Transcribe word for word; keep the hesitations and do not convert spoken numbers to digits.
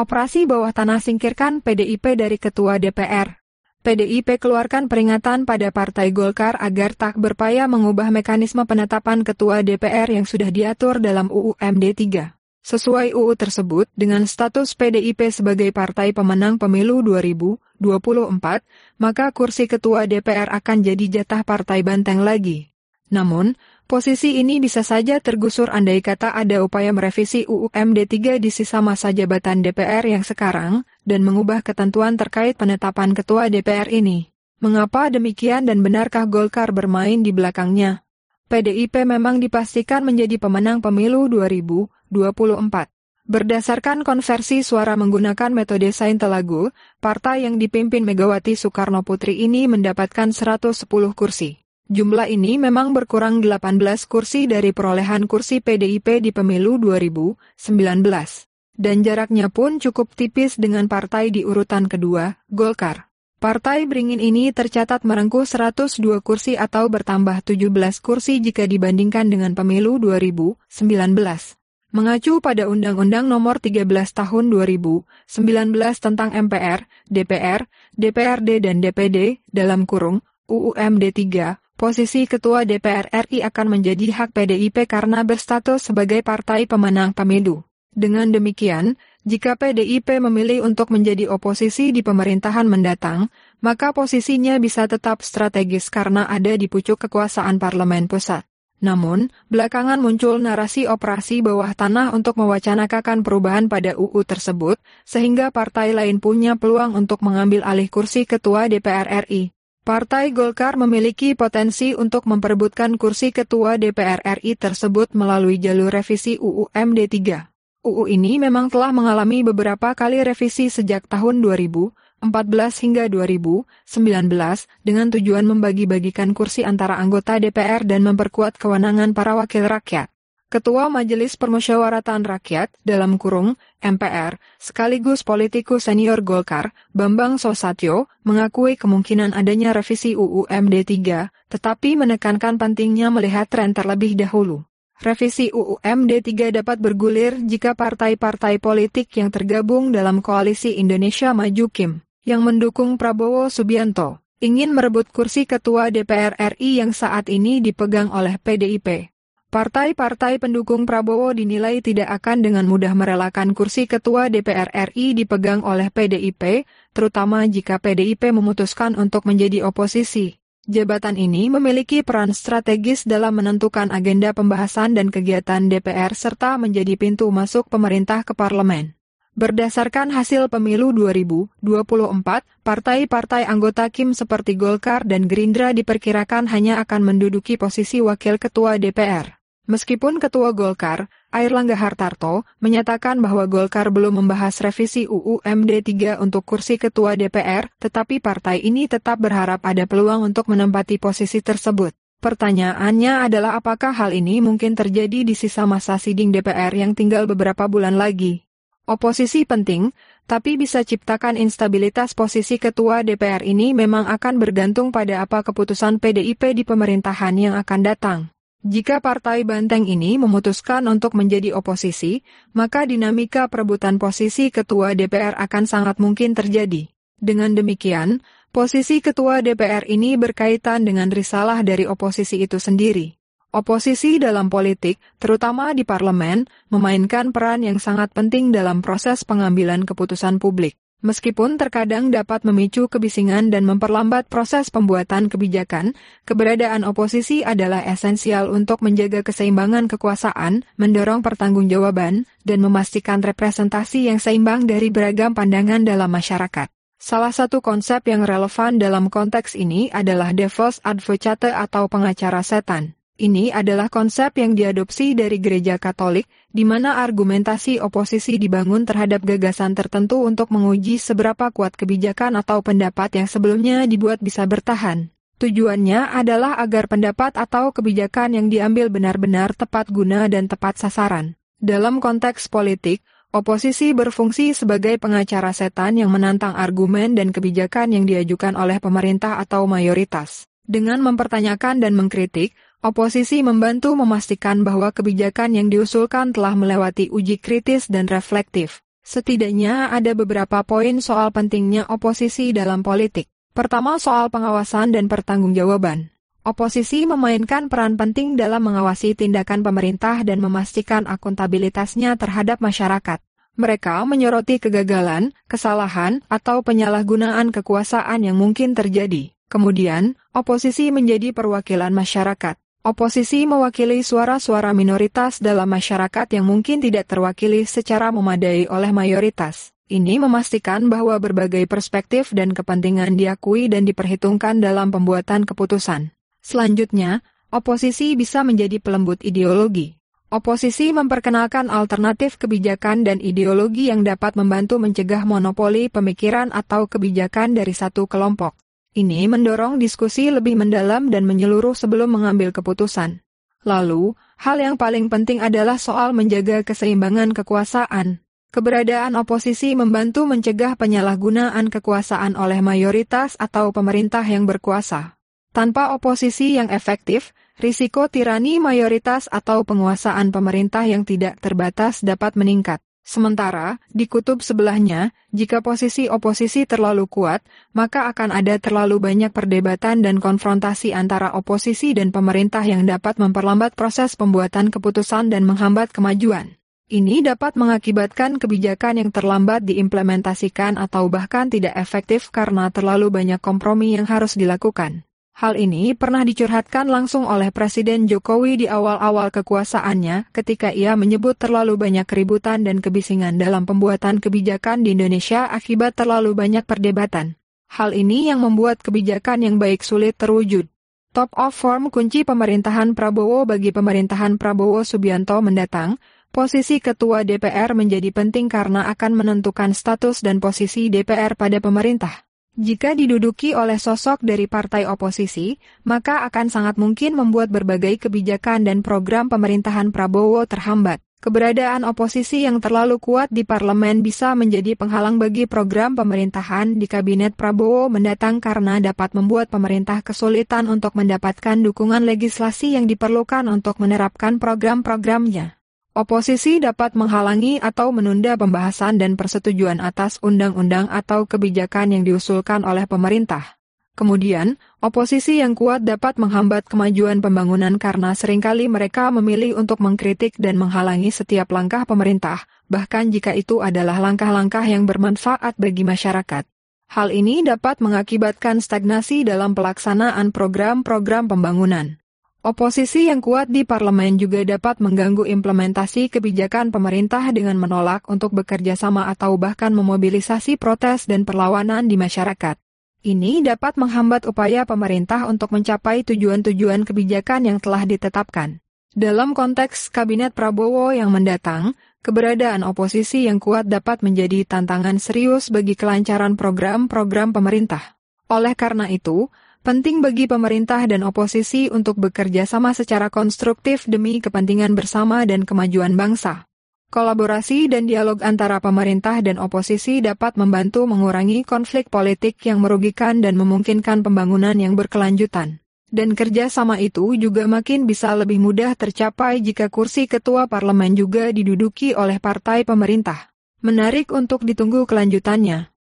Operasi bawah tanah singkirkan P D I P dari Ketua D P R. P D I P keluarkan peringatan pada Partai Golkar agar tak berupaya mengubah mekanisme penetapan Ketua D P R yang sudah diatur dalam U U M D tiga. Sesuai U U tersebut, dengan status P D I P sebagai partai pemenang pemilu dua ribu dua puluh empat, maka kursi Ketua D P R akan jadi jatah partai banteng lagi. Namun, posisi ini bisa saja tergusur andai kata ada upaya merevisi U U M D tiga di sisa masa jabatan D P R yang sekarang, dan mengubah ketentuan terkait penetapan Ketua D P R ini. Mengapa demikian dan benarkah Golkar bermain di belakangnya? P D I P memang dipastikan menjadi pemenang pemilu dua ribu dua puluh empat. Berdasarkan konversi suara menggunakan metode Saintelago, partai yang dipimpin Megawati Soekarno Putri ini mendapatkan seratus sepuluh kursi. Jumlah ini memang berkurang delapan belas kursi dari perolehan kursi P D I P di pemilu dua ribu sembilan belas. Dan jaraknya pun cukup tipis dengan partai di urutan kedua, Golkar. Partai beringin ini tercatat merengkuh seratus dua kursi atau bertambah tujuh belas kursi jika dibandingkan dengan pemilu dua ribu sembilan belas. Mengacu pada Undang-Undang Nomor tiga belas Tahun dua ribu sembilan belas tentang M P R, D P R, D P R D dan D P D, dalam kurung, U U M D tiga, posisi Ketua D P R R I akan menjadi hak P D I P karena berstatus sebagai partai pemenang pemilu. Dengan demikian, jika P D I P memilih untuk menjadi oposisi di pemerintahan mendatang, maka posisinya bisa tetap strategis karena ada di pucuk kekuasaan parlemen pusat. Namun, belakangan muncul narasi operasi bawah tanah untuk mewacanakan perubahan pada U U tersebut, sehingga partai lain punya peluang untuk mengambil alih kursi Ketua D P R R I. Partai Golkar memiliki potensi untuk memperebutkan kursi Ketua D P R R I tersebut melalui jalur revisi U U M D tiga. U U ini memang telah mengalami beberapa kali revisi sejak tahun dua ribu empat belas hingga dua ribu sembilan belas dengan tujuan membagi-bagikan kursi antara anggota D P R dan memperkuat kewenangan para wakil rakyat. Ketua Majelis Permusyawaratan Rakyat, dalam kurung, M P R, sekaligus politikus senior Golkar, Bambang Susatyo, mengakui kemungkinan adanya revisi U U M D tiga, tetapi menekankan pentingnya melihat tren terlebih dahulu. Revisi U U M D tiga dapat bergulir jika partai-partai politik yang tergabung dalam koalisi Indonesia Maju Kim, yang mendukung Prabowo Subianto, ingin merebut kursi Ketua D P R R I yang saat ini dipegang oleh P D I P. Partai-partai pendukung Prabowo dinilai tidak akan dengan mudah merelakan kursi Ketua D P R R I dipegang oleh P D I P, terutama jika P D I P memutuskan untuk menjadi oposisi. Jabatan ini memiliki peran strategis dalam menentukan agenda pembahasan dan kegiatan D P R serta menjadi pintu masuk pemerintah ke parlemen. Berdasarkan hasil pemilu dua ribu dua puluh empat, partai-partai anggota Kim seperti Golkar dan Gerindra diperkirakan hanya akan menduduki posisi wakil ketua D P R. Meskipun Ketua Golkar, Airlangga Hartarto, menyatakan bahwa Golkar belum membahas revisi U U M D tiga untuk kursi Ketua D P R, tetapi partai ini tetap berharap ada peluang untuk menempati posisi tersebut. Pertanyaannya adalah apakah hal ini mungkin terjadi di sisa masa siding D P R yang tinggal beberapa bulan lagi. Oposisi penting, tapi bisa ciptakan instabilitas posisi Ketua D P R ini memang akan bergantung pada apa keputusan P D I P di pemerintahan yang akan datang. Jika partai banteng ini memutuskan untuk menjadi oposisi, maka dinamika perebutan posisi Ketua D P R akan sangat mungkin terjadi. Dengan demikian, posisi Ketua D P R ini berkaitan dengan risalah dari oposisi itu sendiri. Oposisi dalam politik, terutama di parlemen, memainkan peran yang sangat penting dalam proses pengambilan keputusan publik. Meskipun terkadang dapat memicu kebisingan dan memperlambat proses pembuatan kebijakan, keberadaan oposisi adalah esensial untuk menjaga keseimbangan kekuasaan, mendorong pertanggungjawaban, dan memastikan representasi yang seimbang dari beragam pandangan dalam masyarakat. Salah satu konsep yang relevan dalam konteks ini adalah devil's advocate atau pengacara setan. Ini adalah konsep yang diadopsi dari Gereja Katolik, di mana argumentasi oposisi dibangun terhadap gagasan tertentu untuk menguji seberapa kuat kebijakan atau pendapat yang sebelumnya dibuat bisa bertahan. Tujuannya adalah agar pendapat atau kebijakan yang diambil benar-benar tepat guna dan tepat sasaran. Dalam konteks politik, oposisi berfungsi sebagai pengacara setan yang menantang argumen dan kebijakan yang diajukan oleh pemerintah atau mayoritas. Dengan mempertanyakan dan mengkritik, oposisi membantu memastikan bahwa kebijakan yang diusulkan telah melewati uji kritis dan reflektif. Setidaknya ada beberapa poin soal pentingnya oposisi dalam politik. Pertama, soal pengawasan dan pertanggungjawaban. Oposisi memainkan peran penting dalam mengawasi tindakan pemerintah dan memastikan akuntabilitasnya terhadap masyarakat. Mereka menyoroti kegagalan, kesalahan, atau penyalahgunaan kekuasaan yang mungkin terjadi. Kemudian, oposisi menjadi perwakilan masyarakat. Oposisi mewakili suara-suara minoritas dalam masyarakat yang mungkin tidak terwakili secara memadai oleh mayoritas. Ini memastikan bahwa berbagai perspektif dan kepentingan diakui dan diperhitungkan dalam pembuatan keputusan. Selanjutnya, oposisi bisa menjadi pelembut ideologi. Oposisi memperkenalkan alternatif kebijakan dan ideologi yang dapat membantu mencegah monopoli pemikiran atau kebijakan dari satu kelompok. Ini mendorong diskusi lebih mendalam dan menyeluruh sebelum mengambil keputusan. Lalu, hal yang paling penting adalah soal menjaga keseimbangan kekuasaan. Keberadaan oposisi membantu mencegah penyalahgunaan kekuasaan oleh mayoritas atau pemerintah yang berkuasa. Tanpa oposisi yang efektif, risiko tirani mayoritas atau penguasaan pemerintah yang tidak terbatas dapat meningkat. Sementara, di kutub sebelahnya, jika posisi oposisi terlalu kuat, maka akan ada terlalu banyak perdebatan dan konfrontasi antara oposisi dan pemerintah yang dapat memperlambat proses pembuatan keputusan dan menghambat kemajuan. Ini dapat mengakibatkan kebijakan yang terlambat diimplementasikan atau bahkan tidak efektif karena terlalu banyak kompromi yang harus dilakukan. Hal ini pernah dicurhatkan langsung oleh Presiden Jokowi di awal-awal kekuasaannya ketika ia menyebut terlalu banyak keributan dan kebisingan dalam pembuatan kebijakan di Indonesia akibat terlalu banyak perdebatan. Hal ini yang membuat kebijakan yang baik sulit terwujud. Top of form kunci pemerintahan Prabowo. Bagi pemerintahan Prabowo Subianto mendatang, posisi Ketua D P R menjadi penting karena akan menentukan status dan posisi D P R pada pemerintah. Jika diduduki oleh sosok dari partai oposisi, maka akan sangat mungkin membuat berbagai kebijakan dan program pemerintahan Prabowo terhambat. Keberadaan oposisi yang terlalu kuat di parlemen bisa menjadi penghalang bagi program pemerintahan di kabinet Prabowo mendatang karena dapat membuat pemerintah kesulitan untuk mendapatkan dukungan legislasi yang diperlukan untuk menerapkan program-programnya. Oposisi dapat menghalangi atau menunda pembahasan dan persetujuan atas undang-undang atau kebijakan yang diusulkan oleh pemerintah. Kemudian, oposisi yang kuat dapat menghambat kemajuan pembangunan karena seringkali mereka memilih untuk mengkritik dan menghalangi setiap langkah pemerintah, bahkan jika itu adalah langkah-langkah yang bermanfaat bagi masyarakat. Hal ini dapat mengakibatkan stagnasi dalam pelaksanaan program-program pembangunan. Oposisi yang kuat di parlemen juga dapat mengganggu implementasi kebijakan pemerintah dengan menolak untuk bekerja sama atau bahkan memobilisasi protes dan perlawanan di masyarakat. Ini dapat menghambat upaya pemerintah untuk mencapai tujuan-tujuan kebijakan yang telah ditetapkan. Dalam konteks Kabinet Prabowo yang mendatang, keberadaan oposisi yang kuat dapat menjadi tantangan serius bagi kelancaran program-program pemerintah. Oleh karena itu, penting bagi pemerintah dan oposisi untuk bekerja sama secara konstruktif demi kepentingan bersama dan kemajuan bangsa. Kolaborasi dan dialog antara pemerintah dan oposisi dapat membantu mengurangi konflik politik yang merugikan dan memungkinkan pembangunan yang berkelanjutan. Dan kerja sama itu juga makin bisa lebih mudah tercapai jika kursi ketua parlemen juga diduduki oleh partai pemerintah. Menarik untuk ditunggu kelanjutannya.